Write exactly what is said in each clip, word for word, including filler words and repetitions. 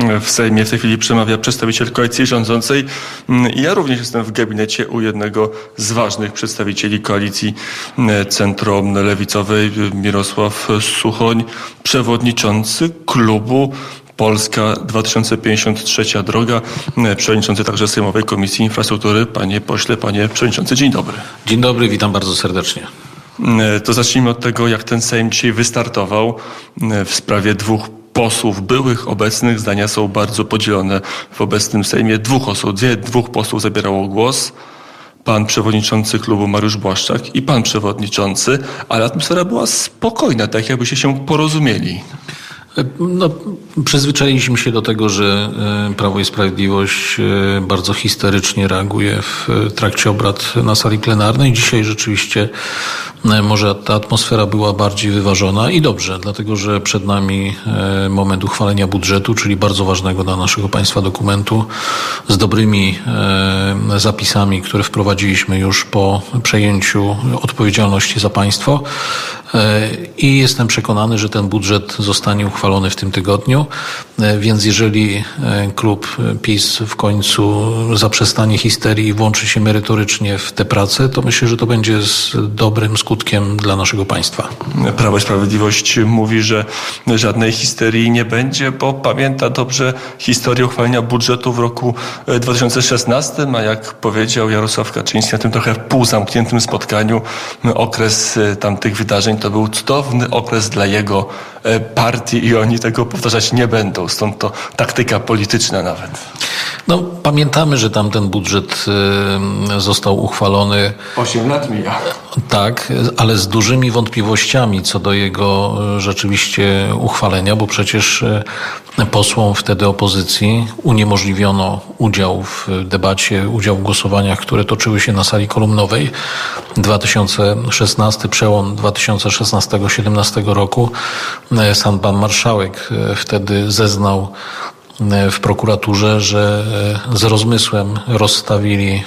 W Sejmie w tej chwili przemawia przedstawiciel koalicji rządzącej. Ja również jestem w gabinecie u jednego z ważnych przedstawicieli koalicji centrolewicowej, Mirosław Suchoń, przewodniczący klubu Polska dwa tysiące pięćdziesiąt trzy Droga, przewodniczący także Sejmowej Komisji Infrastruktury. Panie pośle, panie przewodniczący, dzień dobry. Dzień dobry, witam bardzo serdecznie. To zacznijmy od tego, jak ten Sejm dzisiaj wystartował w sprawie dwóch posłów byłych, obecnych. Zdania są bardzo podzielone w obecnym Sejmie. Dwóch osób, dwie, dwóch posłów zabierało głos. Pan przewodniczący klubu Mariusz Błaszczak i pan przewodniczący, ale atmosfera była spokojna, tak jakbyście się porozumieli. No, przyzwyczailiśmy się do tego, że Prawo i Sprawiedliwość bardzo histerycznie reaguje w trakcie obrad na sali plenarnej. Dzisiaj rzeczywiście może ta atmosfera była bardziej wyważona i dobrze, dlatego że przed nami moment uchwalenia budżetu, czyli bardzo ważnego dla naszego państwa dokumentu z dobrymi zapisami, które wprowadziliśmy już po przejęciu odpowiedzialności za państwo. I jestem przekonany, że ten budżet zostanie uchwalony w tym tygodniu, więc jeżeli klub PiS w końcu zaprzestanie histerii i włączy się merytorycznie w tę pracę, to myślę, że to będzie z dobrym skutkiem dla naszego państwa. Prawo i Sprawiedliwość mówi, że żadnej histerii nie będzie, bo pamięta dobrze historię uchwalenia budżetu w roku dwa tysiące szesnastym, a jak powiedział Jarosław Kaczyński na tym trochę półzamkniętym spotkaniu, okres tamtych wydarzeń to był cudowny okres dla jego partii i oni tego powtarzać nie będą. Stąd to taktyka polityczna nawet. No, pamiętamy, że tamten budżet został uchwalony. Osiem lat mija. Tak, ale z dużymi wątpliwościami co do jego rzeczywiście uchwalenia, bo przecież posłom wtedy opozycji uniemożliwiono udział w debacie, udział w głosowaniach, które toczyły się na sali kolumnowej. dwa tysiące szesnasty, przełom dwa tysiące szesnastego do dwa tysiące siedemnastego roku. Sam pan marszałek wtedy zeznał w prokuraturze, że z rozmysłem rozstawili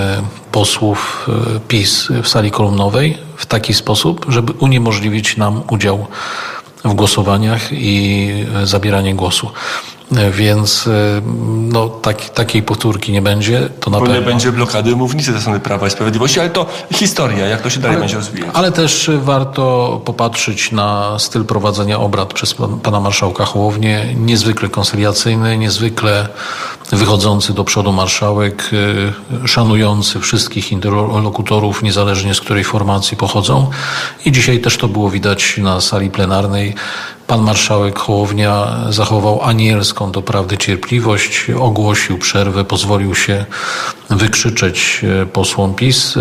posłów PiS w sali kolumnowej w taki sposób, żeby uniemożliwić nam udział w głosowaniach i zabieranie głosu. Więc no, tak, takiej powtórki nie będzie. To na Bo pewno nie będzie blokady mównicy ze strony Prawa i Sprawiedliwości, ale to historia, jak to się dalej ale, będzie rozwijać. Ale też warto popatrzeć na styl prowadzenia obrad przez pana marszałka Hołownię. Niezwykle koncyliacyjny, niezwykle wychodzący do przodu marszałek, szanujący wszystkich interlokutorów, niezależnie z której formacji pochodzą. I dzisiaj też to było widać na sali plenarnej. Pan marszałek Hołownia zachował anielską doprawdy cierpliwość, ogłosił przerwę, pozwolił się wykrzyczeć posłom PiS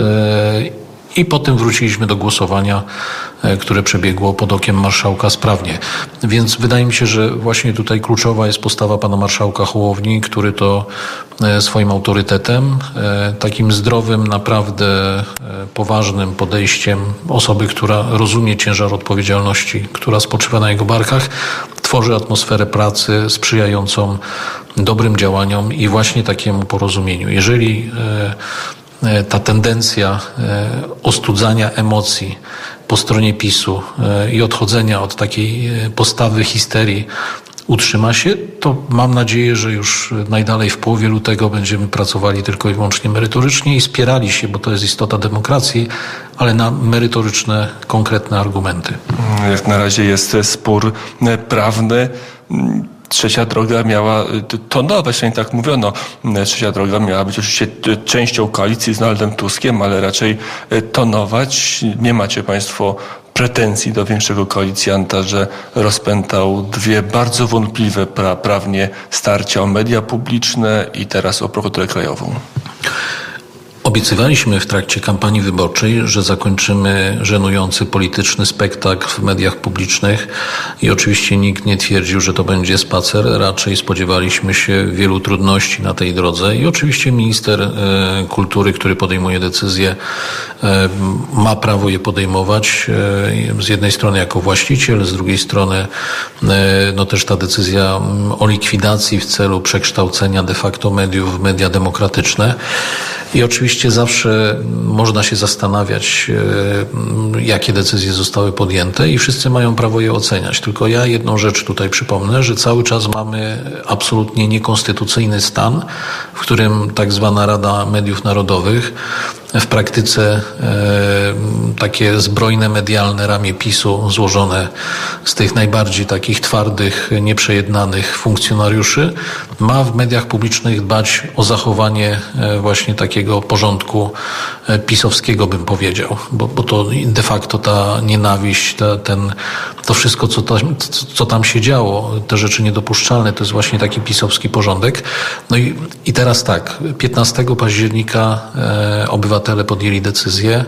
i potem wróciliśmy do głosowania, które przebiegło pod okiem marszałka sprawnie. Więc wydaje mi się, że właśnie tutaj kluczowa jest postawa pana marszałka Hołowni, który to swoim autorytetem, takim zdrowym, naprawdę poważnym podejściem osoby, która rozumie ciężar odpowiedzialności, która spoczywa na jego barkach, tworzy atmosferę pracy sprzyjającą dobrym działaniom i właśnie takiemu porozumieniu. Jeżeli ta tendencja ostudzania emocji po stronie PiSu i odchodzenia od takiej postawy histerii utrzyma się, to mam nadzieję, że już najdalej w połowie lutego będziemy pracowali tylko i wyłącznie merytorycznie i spierali się, bo to jest istota demokracji, ale na merytoryczne, konkretne argumenty. Jak na razie jest spór prawny. Trzecia droga miała tonować, przynajmniej tak mówiono. Trzecia droga miała być oczywiście częścią koalicji z Donaldem Tuskiem, ale raczej tonować. Nie macie państwo pretensji do większego koalicjanta, że rozpętał dwie bardzo wątpliwe pra- prawnie starcia o media publiczne i teraz o prokuraturę krajową. Obiecywaliśmy w trakcie kampanii wyborczej, że zakończymy żenujący polityczny spektakl w mediach publicznych i oczywiście nikt nie twierdził, że to będzie spacer. Raczej spodziewaliśmy się wielu trudności na tej drodze i oczywiście minister e, kultury, który podejmuje decyzje, e, ma prawo je podejmować. E, z jednej strony jako właściciel, z drugiej strony e, no też ta decyzja o likwidacji w celu przekształcenia de facto mediów w media demokratyczne. I oczywiście zawsze można się zastanawiać, jakie decyzje zostały podjęte i wszyscy mają prawo je oceniać. Tylko ja jedną rzecz tutaj przypomnę, że cały czas mamy absolutnie niekonstytucyjny stan, w którym tak zwana Rada Mediów Narodowych w praktyce e, takie zbrojne medialne ramię PiSu złożone z tych najbardziej takich twardych, nieprzejednanych funkcjonariuszy ma w mediach publicznych dbać o zachowanie e, właśnie takiego porządku e, pisowskiego, bym powiedział, bo, bo to de facto ta nienawiść, ta, ten, to wszystko, co tam, co tam się działo, te rzeczy niedopuszczalne, to jest właśnie taki pisowski porządek. No i, i teraz tak, piętnastego października e, obywatele podjęli decyzję,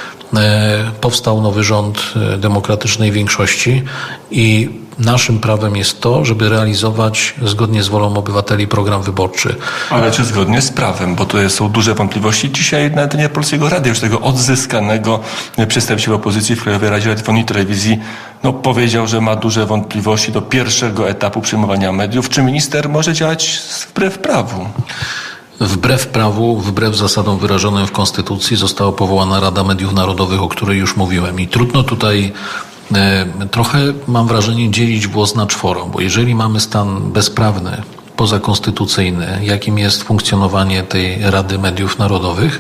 e, powstał nowy rząd demokratycznej większości i naszym prawem jest to, żeby realizować zgodnie z wolą obywateli program wyborczy. Ale czy zgodnie z prawem, bo tu są duże wątpliwości. Dzisiaj na antenie Polskiego Radia, już tego odzyskanego przedstawiciela opozycji w Krajowej Radzie Radiofonii i Telewizji, no, powiedział, że ma duże wątpliwości do pierwszego etapu przyjmowania mediów. Czy minister może działać wbrew prawu? Wbrew prawu, wbrew zasadom wyrażonym w Konstytucji została powołana Rada Mediów Narodowych, o której już mówiłem. I trudno tutaj e, trochę, mam wrażenie, dzielić włos na czworo, bo jeżeli mamy stan bezprawny, pozakonstytucyjny, jakim jest funkcjonowanie tej Rady Mediów Narodowych,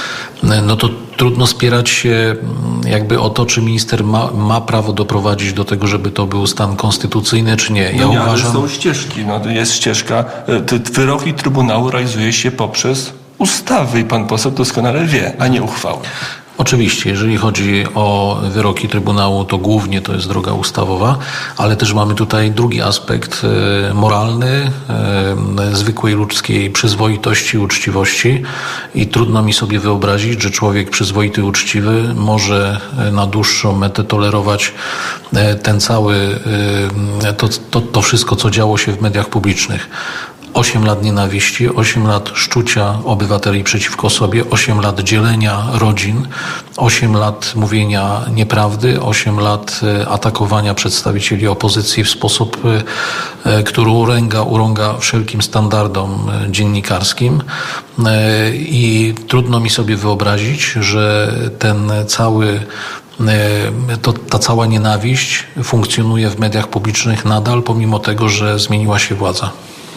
no to trudno spierać się jakby o to, czy minister ma, ma prawo doprowadzić do tego, żeby to był stan konstytucyjny, czy nie. Ja no nie, uważam... ale są ścieżki. No, jest ścieżka. Wyroki Trybunału realizuje się poprzez ustawy i pan poseł doskonale wie, a nie uchwały. Oczywiście, jeżeli chodzi o wyroki Trybunału, to głównie to jest droga ustawowa, ale też mamy tutaj drugi aspekt moralny, zwykłej ludzkiej przyzwoitości i uczciwości i trudno mi sobie wyobrazić, że człowiek przyzwoity i uczciwy może na dłuższą metę tolerować ten cały, to, to, to wszystko, co działo się w mediach publicznych. Osiem lat nienawiści, osiem lat szczucia obywateli przeciwko sobie, osiem lat dzielenia rodzin, osiem lat mówienia nieprawdy, osiem lat atakowania przedstawicieli opozycji w sposób, który uręga, urąga wszelkim standardom dziennikarskim. I trudno mi sobie wyobrazić, że ten cały To, ta cała nienawiść funkcjonuje w mediach publicznych nadal, pomimo tego, że zmieniła się władza.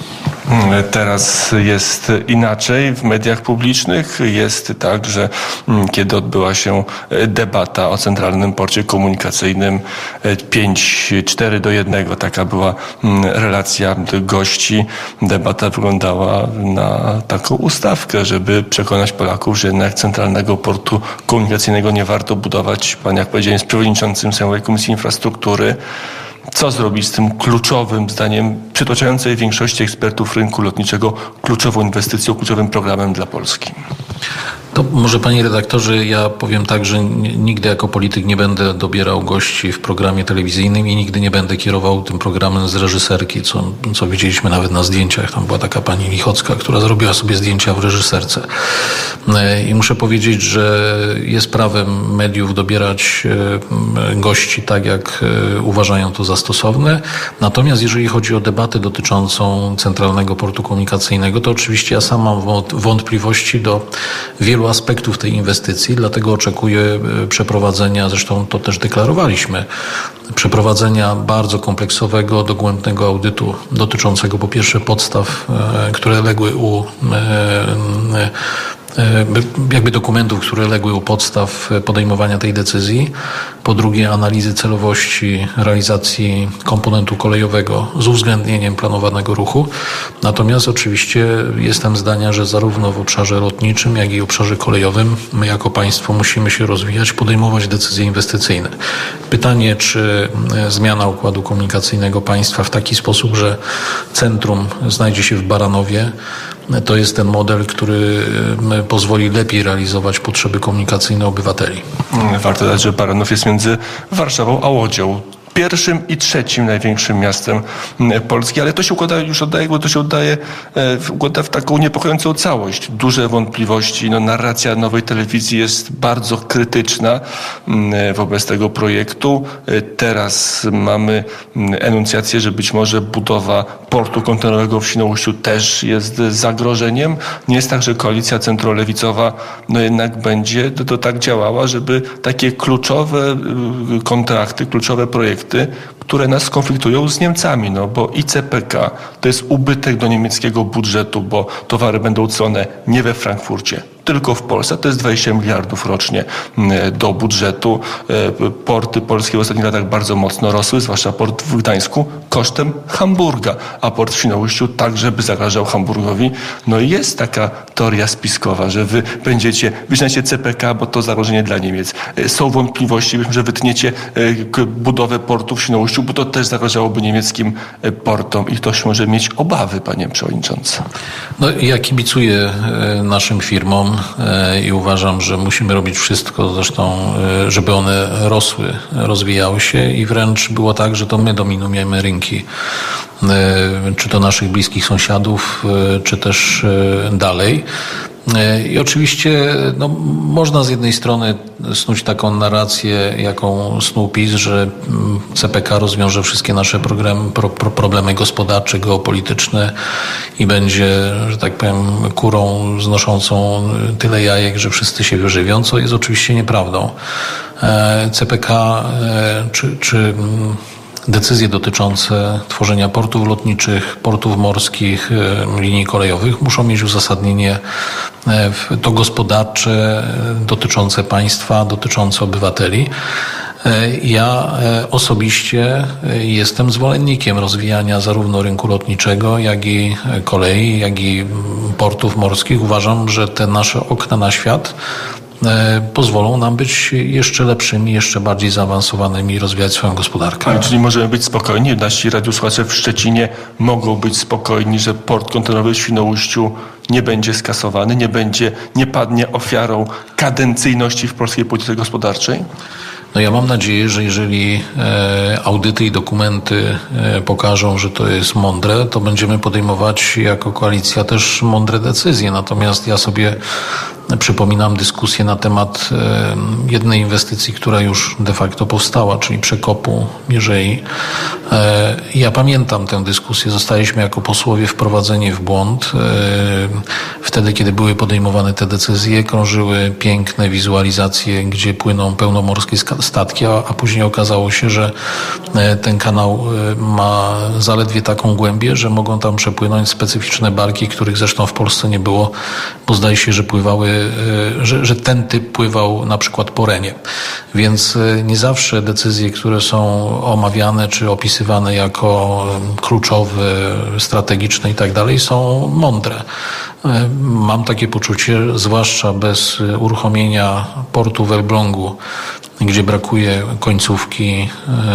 Teraz jest inaczej w mediach publicznych. Jest tak, że kiedy odbyła się debata o Centralnym Porcie Komunikacyjnym, pięć cztery do jednego, taka była relacja gości. Debata wyglądała na taką ustawkę, żeby przekonać Polaków, że jednak Centralnego Portu Komunikacyjnego nie warto budować. Pan, jak powiedziałem, jest przewodniczącym Sejmowej Komisji Infrastruktury. Co zrobić z tym kluczowym, zdaniem przytłaczającej większości ekspertów rynku lotniczego, kluczową inwestycją, kluczowym programem dla Polski? To może, panie redaktorze, ja powiem tak, że nigdy jako polityk nie będę dobierał gości w programie telewizyjnym i nigdy nie będę kierował tym programem z reżyserki, co, co widzieliśmy nawet na zdjęciach. Tam była taka pani Lichocka, która zrobiła sobie zdjęcia w reżyserce. I muszę powiedzieć, że jest prawem mediów dobierać gości tak, jak uważają to za stosowne. Natomiast jeżeli chodzi o debatę dotyczącą Centralnego Portu Komunikacyjnego, to oczywiście ja sam mam wątpliwości do wielu aspektów tej inwestycji, dlatego oczekuję przeprowadzenia, zresztą to też deklarowaliśmy, przeprowadzenia bardzo kompleksowego, dogłębnego audytu dotyczącego po pierwsze podstaw, które legły u jakby dokumentów, które legły u podstaw podejmowania tej decyzji. Po drugie, analizy celowości realizacji komponentu kolejowego z uwzględnieniem planowanego ruchu. Natomiast oczywiście jestem zdania, że zarówno w obszarze lotniczym, jak i w obszarze kolejowym my jako państwo musimy się rozwijać, podejmować decyzje inwestycyjne. Pytanie, czy zmiana układu komunikacyjnego państwa w taki sposób, że centrum znajdzie się w Baranowie, to jest ten model, który pozwoli lepiej realizować potrzeby komunikacyjne obywateli. Warto dodać, że Baranów jest między Warszawą a Łodzią. pierwszym i trzecim największym miastem Polski, ale to się układa, już oddaje, bo to się oddaje, układa w taką niepokojącą całość. Duże wątpliwości, no, narracja nowej telewizji jest bardzo krytyczna wobec tego projektu. Teraz mamy enuncjację, że być może budowa portu kontenerowego w Świnoujściu też jest zagrożeniem. Nie jest tak, że koalicja centrolewicowa no jednak będzie to, to tak działała, żeby takie kluczowe kontrakty, kluczowe projekty, które nas konfliktują z Niemcami, no bo I C P K to jest ubytek do niemieckiego budżetu, bo towary będą cenione nie we Frankfurcie, tylko w Polsce. To jest dwadzieścia miliardów rocznie do budżetu. Porty polskie w ostatnich latach bardzo mocno rosły, zwłaszcza port w Gdańsku, kosztem Hamburga, a port w Świnoujściu także by zagrażał Hamburgowi. No i jest taka teoria spiskowa, że wy będziecie, wyznacie C P K, bo to zagrożenie dla Niemiec. Są wątpliwości, że wytniecie budowę portu w Świnoujściu, bo to też zagrażałoby niemieckim portom i ktoś może mieć obawy, panie przewodniczący. No, ja kibicuję naszym firmom i uważam, że musimy robić wszystko, zresztą, żeby one rosły, rozwijały się i wręcz było tak, że to my dominujemy rynki, czy to naszych bliskich sąsiadów, czy też dalej. I oczywiście no, można z jednej strony snuć taką narrację, jaką snuł PiS, że C P K rozwiąże wszystkie nasze program, pro, pro, problemy gospodarcze, geopolityczne i będzie, że tak powiem, kurą znoszącą tyle jajek, że wszyscy się wyżywią, co jest oczywiście nieprawdą. C P K czy, czy decyzje dotyczące tworzenia portów lotniczych, portów morskich, linii kolejowych muszą mieć uzasadnienie to gospodarcze, dotyczące państwa, dotyczące obywateli. Ja osobiście jestem zwolennikiem rozwijania zarówno rynku lotniczego, jak i kolei, jak i portów morskich. Uważam, że te nasze okna na świat pozwolą nam być jeszcze lepszymi, jeszcze bardziej zaawansowanymi i rozwijać swoją gospodarkę. Ale czyli możemy być spokojni, nasi radiosłuchacze w Szczecinie mogą być spokojni, że port kontenerowy w Świnoujściu nie będzie skasowany, nie będzie, nie padnie ofiarą kadencyjności w polskiej polityce gospodarczej? No ja mam nadzieję, że jeżeli e, audyty i dokumenty e, pokażą, że to jest mądre, to będziemy podejmować jako koalicja też mądre decyzje. Natomiast ja sobie przypominam dyskusję na temat e, jednej inwestycji, która już de facto powstała, czyli przekopu Mierzei. E, ja pamiętam tę dyskusję. Zostaliśmy jako posłowie wprowadzeni w błąd. E, wtedy, kiedy były podejmowane te decyzje, krążyły piękne wizualizacje, gdzie płyną pełnomorskie statki, a, a później okazało się, że ten kanał ma zaledwie taką głębię, że mogą tam przepłynąć specyficzne barki, których zresztą w Polsce nie było, bo zdaje się, że pływały, że, że ten typ pływał na przykład po Renie. Więc nie zawsze decyzje, które są omawiane czy opisywane jako kluczowe, strategiczne i tak dalej, są mądre. Mam takie poczucie, zwłaszcza bez uruchomienia portu w Elblągu, gdzie brakuje końcówki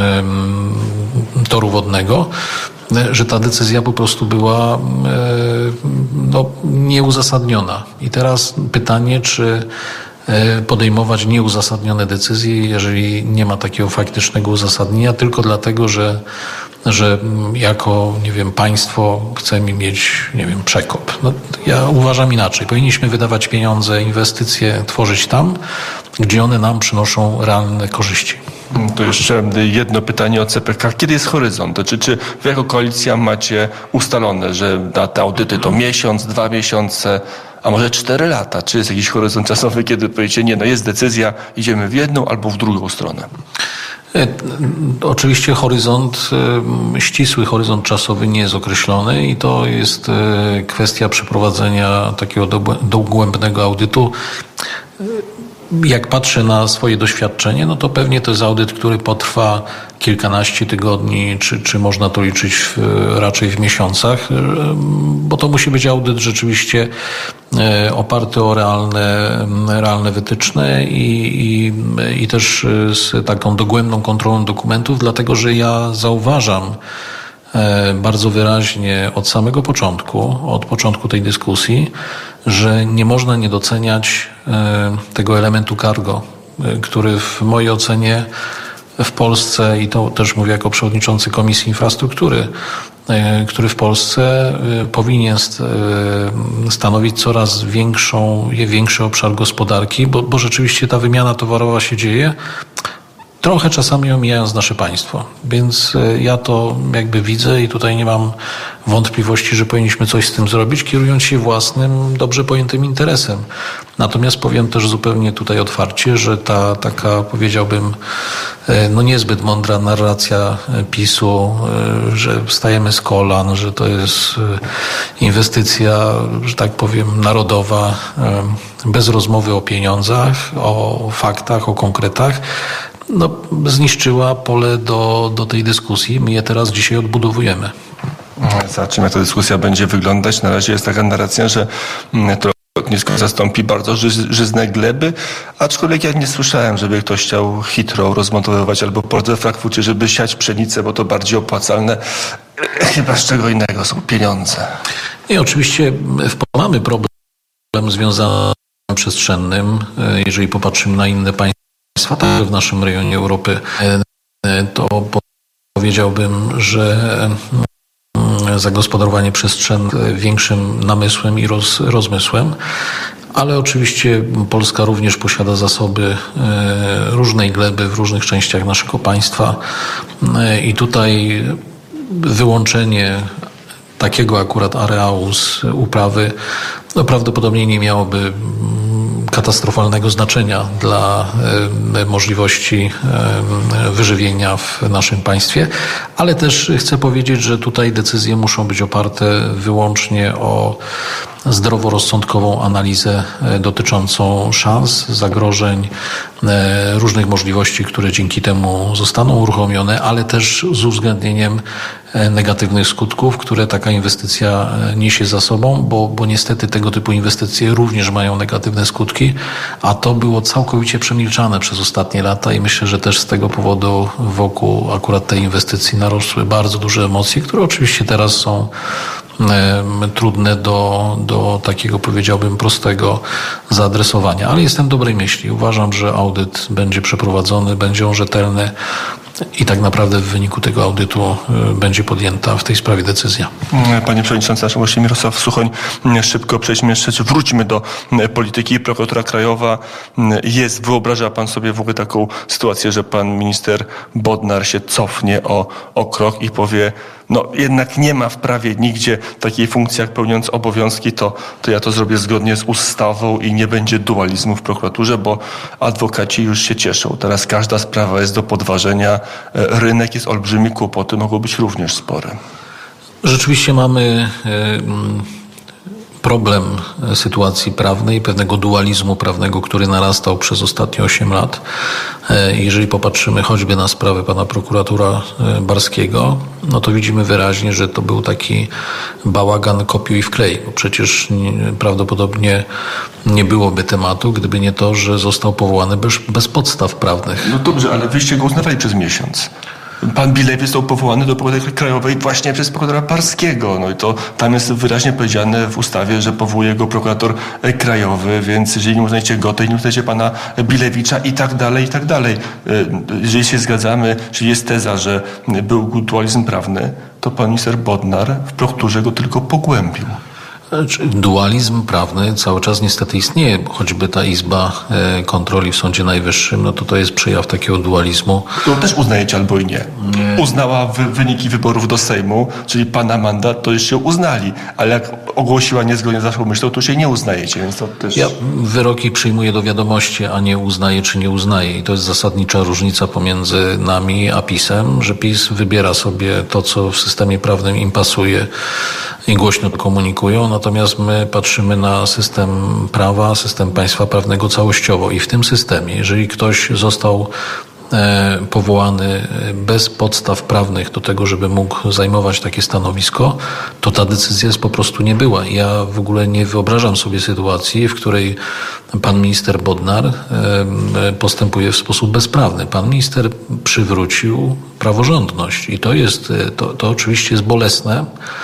e, toru wodnego, że ta decyzja po prostu była e, no, nieuzasadniona. I teraz pytanie, czy podejmować nieuzasadnione decyzje, jeżeli nie ma takiego faktycznego uzasadnienia, tylko dlatego, że, że jako, nie wiem, państwo chcemy mieć, nie wiem, przekop. No, ja uważam inaczej. Powinniśmy wydawać pieniądze, inwestycje tworzyć tam, gdzie one nam przynoszą realne korzyści. To jeszcze jedno pytanie o C P K. Kiedy jest horyzont? To czy, czy wy jako koalicja macie ustalone, że te audyty to miesiąc, dwa miesiące, a może cztery lata? Czy jest jakiś horyzont czasowy, kiedy powiecie, nie, no jest decyzja, idziemy w jedną albo w drugą stronę? Oczywiście horyzont, ścisły horyzont czasowy nie jest określony i to jest kwestia przeprowadzenia takiego dogłębnego audytu. Jak patrzę na swoje doświadczenie, no to pewnie to jest audyt, który potrwa kilkanaście tygodni, czy, czy można to liczyć w, raczej w miesiącach, bo to musi być audyt rzeczywiście oparty o realne, realne wytyczne i, i, i też z taką dogłębną kontrolą dokumentów, dlatego że ja zauważam bardzo wyraźnie od samego początku, od początku tej dyskusji, że nie można nie doceniać tego elementu cargo, który w mojej ocenie w Polsce, i to też mówię jako przewodniczący Komisji Infrastruktury, który w Polsce powinien stanowić coraz większą, większy obszar gospodarki, bo, bo rzeczywiście ta wymiana towarowa się dzieje, trochę czasami omijając nasze państwo. Więc ja to jakby widzę i tutaj nie mam wątpliwości, że powinniśmy coś z tym zrobić, kierując się własnym, dobrze pojętym interesem. Natomiast powiem też zupełnie tutaj otwarcie, że ta taka, powiedziałbym, no niezbyt mądra narracja PiSu, że wstajemy z kolan, że to jest inwestycja, że tak powiem, narodowa, bez rozmowy o pieniądzach, o faktach, o konkretach, no, zniszczyła pole do, do tej dyskusji. My je teraz dzisiaj odbudowujemy. Zobaczymy, jak ta dyskusja będzie wyglądać. Na razie jest taka narracja, że to lotnisko zastąpi bardzo ży- żyzne gleby, aczkolwiek ja nie słyszałem, żeby ktoś chciał Heathrow rozmontowywać albo port we Frankfurcie, żeby siać pszenicę, bo to bardziej opłacalne. Chyba z czego innego są pieniądze. I oczywiście mamy problem związany z przestrzennym. Jeżeli popatrzymy na inne państwa, także w naszym rejonie Europy, to powiedziałbym, że zagospodarowanie przestrzenne większym namysłem i roz, rozmysłem, ale oczywiście Polska również posiada zasoby różnej gleby w różnych częściach naszego państwa i tutaj wyłączenie takiego akurat areału z uprawy no prawdopodobnie nie miałoby katastrofalnego znaczenia dla e, możliwości e, wyżywienia w naszym państwie, ale też chcę powiedzieć, że tutaj decyzje muszą być oparte wyłącznie o zdroworozsądkową analizę e, dotyczącą szans, zagrożeń, e, różnych możliwości, które dzięki temu zostaną uruchomione, ale też z uwzględnieniem e, negatywnych skutków, które taka inwestycja e, niesie za sobą, bo, bo niestety tego typu inwestycje również mają negatywne skutki, a to było całkowicie przemilczane przez ostatnie lata i myślę, że też z tego powodu wokół akurat tej inwestycji narosły bardzo duże emocje, które oczywiście teraz są trudne do, do takiego, powiedziałbym, prostego zaadresowania. Ale jestem dobrej myśli. Uważam, że audyt będzie przeprowadzony, będzie on rzetelny i tak naprawdę w wyniku tego audytu będzie podjęta w tej sprawie decyzja. Panie Przewodniczący, naszym gościem Mirosław Suchoń. Szybko przejdźmy jeszcze, czy wróćmy do polityki. Prokuratura Krajowa jest, wyobraża pan sobie w ogóle taką sytuację, że pan minister Bodnar się cofnie o, o krok i powie, no jednak nie ma w prawie nigdzie takiej funkcji jak pełniąc obowiązki, to, to ja to zrobię zgodnie z ustawą i nie będzie dualizmu w prokuraturze, bo adwokaci już się cieszą. Teraz każda sprawa jest do podważenia. Rynek jest olbrzymi, kłopoty mogą być również spore. Rzeczywiście mamy problem sytuacji prawnej, pewnego dualizmu prawnego, który narastał przez ostatnie osiem lat. Jeżeli popatrzymy choćby na sprawę pana prokuratora Barskiego, no to widzimy wyraźnie, że to był taki bałagan kopiuj i wklej, bo przecież prawdopodobnie nie byłoby tematu, gdyby nie to, że został powołany bez, bez podstaw prawnych. No dobrze, ale wyście go uznawali przez miesiąc. Pan Bilew został powołany do prokuratury krajowej właśnie przez prokuratora Barskiego. No i to tam jest wyraźnie powiedziane w ustawie, że powołuje go prokurator krajowy, więc jeżeli nie uznajecie go, to nie uznajecie pana Bilewicza i tak dalej, i tak dalej. Jeżeli się zgadzamy, czyli jest teza, że był dualizm prawny, to pan minister Bodnar w prokuraturze go tylko pogłębił. Dualizm prawny cały czas niestety istnieje, choćby ta Izba Kontroli w Sądzie Najwyższym, no to to jest przejaw takiego dualizmu. To też uznajecie albo i nie. nie. Uznała wy, wyniki wyborów do Sejmu, czyli pana mandat, to już się uznali, ale jak ogłosiła niezgodnie z waszą myślą, to się nie uznajecie, więc to też... Ja wyroki przyjmuję do wiadomości, a nie uznaję czy nie uznaję i to jest zasadnicza różnica pomiędzy nami a PiS-em, że PiS wybiera sobie to, co w systemie prawnym im pasuje i głośno to komunikują, natomiast my patrzymy na system prawa, system państwa prawnego całościowo i w tym systemie, jeżeli ktoś został e, powołany bez podstaw prawnych do tego, żeby mógł zajmować takie stanowisko, to ta decyzja jest po prostu nie była. Ja w ogóle nie wyobrażam sobie sytuacji, w której pan minister Bodnar e, postępuje w sposób bezprawny. Pan minister przywrócił praworządność i to jest, to, to oczywiście jest bolesne,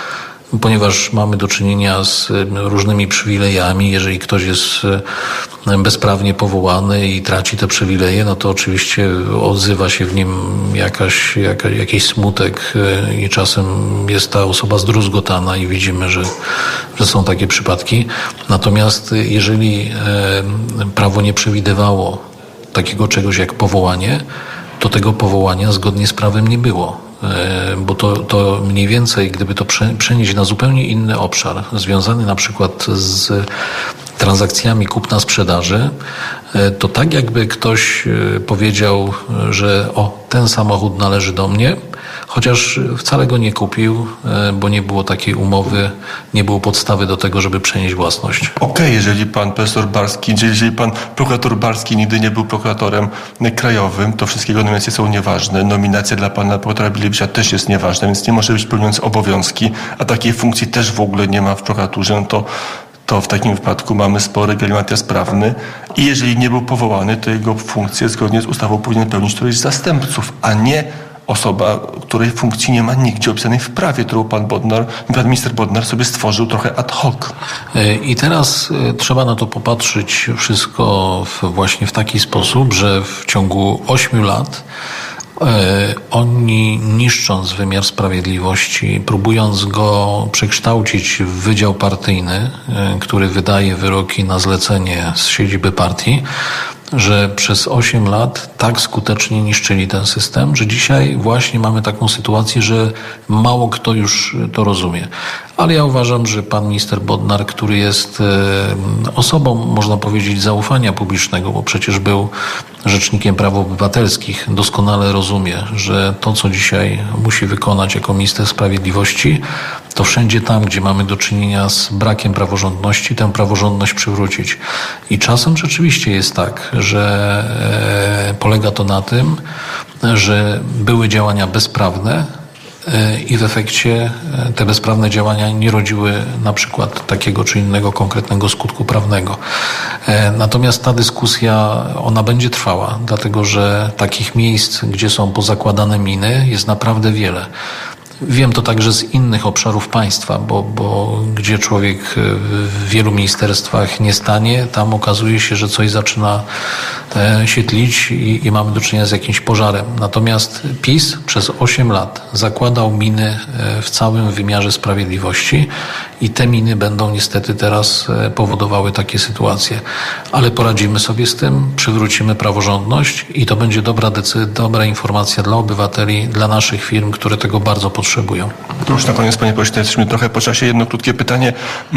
ponieważ mamy do czynienia z różnymi przywilejami. Jeżeli ktoś jest bezprawnie powołany i traci te przywileje, no to oczywiście odzywa się w nim jakaś, jaka, jakiś smutek i czasem jest ta osoba zdruzgotana i widzimy, że, że są takie przypadki. Natomiast jeżeli prawo nie przewidywało takiego czegoś jak powołanie, to tego powołania zgodnie z prawem nie było. Bo to, to mniej więcej, gdyby to przenieść na zupełnie inny obszar, związany na przykład z transakcjami kupna-sprzedaży, to tak jakby ktoś powiedział, że o, ten samochód należy do mnie, chociaż wcale go nie kupił, bo nie było takiej umowy, nie było podstawy do tego, żeby przenieść własność. Okej, okay, jeżeli pan profesor Barski, jeżeli pan prokurator Barski nigdy nie był prokuratorem krajowym, to wszystkie nominacje są nieważne. Nominacja dla pana prokuratora Bilewicza też jest nieważna, więc nie może być pełniący obowiązki, a takiej funkcji też w ogóle nie ma w prokuraturze, no to to w takim wypadku mamy spory galimatias prawny i jeżeli nie był powołany, to jego funkcję zgodnie z ustawą powinien pełnić któryś z zastępców, a nie osoba, której funkcji nie ma nigdzie opisanej w prawie, którą pan Bodnar, pan minister Bodnar sobie stworzył trochę ad hoc. I teraz trzeba na to popatrzeć wszystko w, właśnie w taki sposób, że w ciągu ośmiu lat oni, niszcząc wymiar sprawiedliwości, próbując go przekształcić w wydział partyjny, który wydaje wyroki na zlecenie z siedziby partii, że przez osiem lat tak skutecznie niszczyli ten system, że dzisiaj właśnie mamy taką sytuację, że mało kto już to rozumie. Ale ja uważam, że pan minister Bodnar, który jest osobą, można powiedzieć, zaufania publicznego, bo przecież był rzecznikiem praw obywatelskich, doskonale rozumie, że to, co dzisiaj musi wykonać jako minister sprawiedliwości, to wszędzie tam, gdzie mamy do czynienia z brakiem praworządności, tę praworządność przywrócić. I czasem rzeczywiście jest tak, że polega to na tym, że były działania bezprawne, i w efekcie te bezprawne działania nie rodziły na przykład takiego czy innego konkretnego skutku prawnego. Natomiast ta dyskusja, ona będzie trwała, dlatego że takich miejsc, gdzie są pozakładane miny, jest naprawdę wiele. Wiem to także z innych obszarów państwa, bo, bo gdzie człowiek w wielu ministerstwach nie stanie, tam okazuje się, że coś zaczyna się tlić i, i mamy do czynienia z jakimś pożarem. Natomiast PiS przez osiem lat zakładał miny w całym wymiarze sprawiedliwości i te miny będą niestety teraz powodowały takie sytuacje. Ale poradzimy sobie z tym, przywrócimy praworządność i to będzie dobra decyzja, dobra informacja dla obywateli, dla naszych firm, które tego bardzo potrzebują. To już na koniec, panie pośle, jesteśmy trochę po czasie. Jedno krótkie pytanie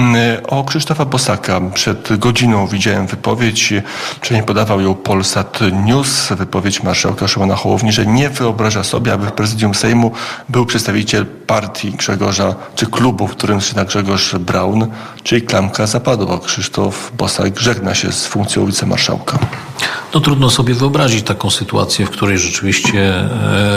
o Krzysztofa Bosaka. Przed godziną widziałem wypowiedź, przynajmniej podawał ją Polsat News, wypowiedź marszałka Szymona Hołowni, że nie wyobraża sobie, aby w prezydium Sejmu był przedstawiciel partii Grzegorza, czy klubu, w którym zaczyna Grzegorz Braun, czyli klamka zapadła. Krzysztof Bosak żegna się z funkcją wicemarszałka. No trudno sobie wyobrazić taką sytuację, w której rzeczywiście e,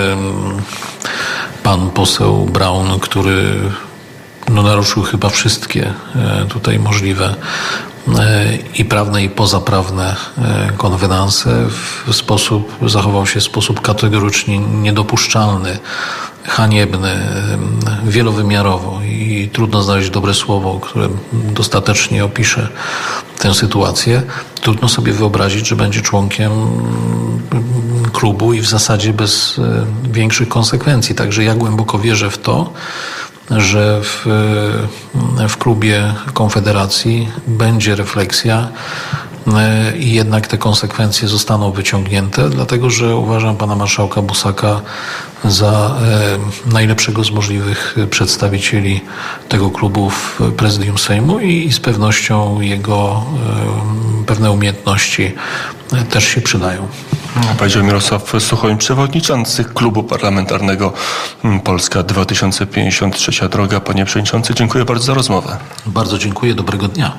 pan poseł Braun, który no, naruszył chyba wszystkie e, tutaj możliwe e, i prawne, i pozaprawne e, konwenanse, w sposób, zachował się w sposób kategorycznie niedopuszczalny, haniebny, wielowymiarowo i trudno znaleźć dobre słowo, które dostatecznie opisze tę sytuację. Trudno sobie wyobrazić, że będzie członkiem klubu i w zasadzie bez większych konsekwencji. Także ja głęboko wierzę w to, że w, w klubie Konfederacji będzie refleksja i jednak te konsekwencje zostaną wyciągnięte, dlatego że uważam pana marszałka Bosaka za e, najlepszego z możliwych przedstawicieli tego klubu w prezydium Sejmu i, i z pewnością jego e, pewne umiejętności e, też się przydają. Powiedział Mirosław Suchoń, przewodniczący Klubu Parlamentarnego Polska dwa tysiące pięćdziesiąt, Trzecia Droga. Panie przewodniczący, dziękuję bardzo za rozmowę. Bardzo dziękuję, dobrego dnia.